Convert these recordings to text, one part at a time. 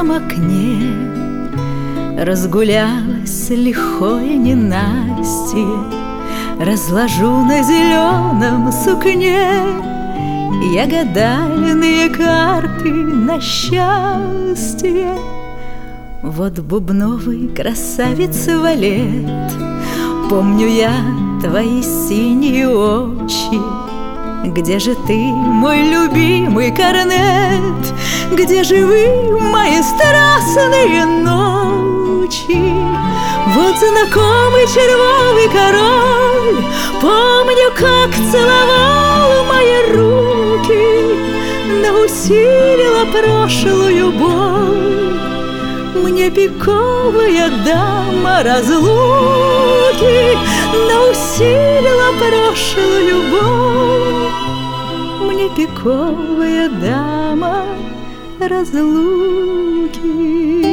оконном окне разгулялось лихое ненастье. Разложу на зеленом сукне ягодальные карты на счастье. Вот бубновый красавец валет, помню я твои синие очи. Где же ты, мой любимый корнет? Где же вы, мои страстные ночи? Вот знакомый червовый король, помню, как целовал мои руки, но усилила прошлую боль мне пиковая дама разлуки, но усилила прошлую боль мне пиковая дама разлуки.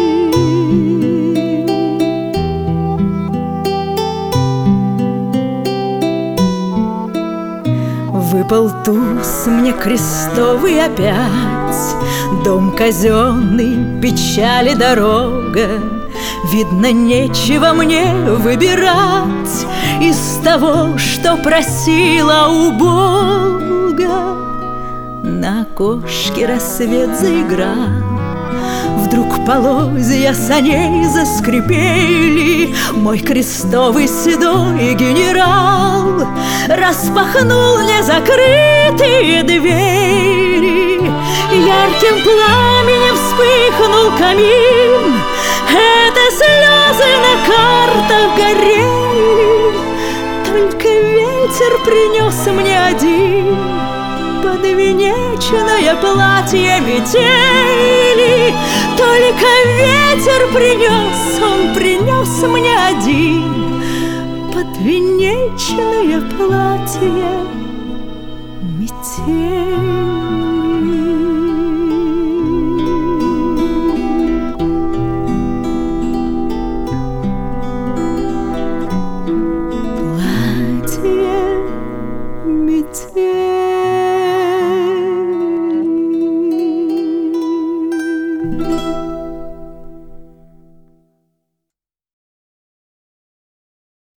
Выпал туз мне крестовый опять, дом казенный, печали дорога. Видно, нечего мне выбирать из того, что просила у Бога. На окошке рассвет заиграл, вдруг полозья саней заскрипели. Мой крестовый седой генерал распахнул незакрытые двери. Ярким пламенем вспыхнул камин, это слезы на картах горели. Только ветер принес мне один подвенечное платье метели. Только ветер принес, он принес мне один подвенечное платье метели.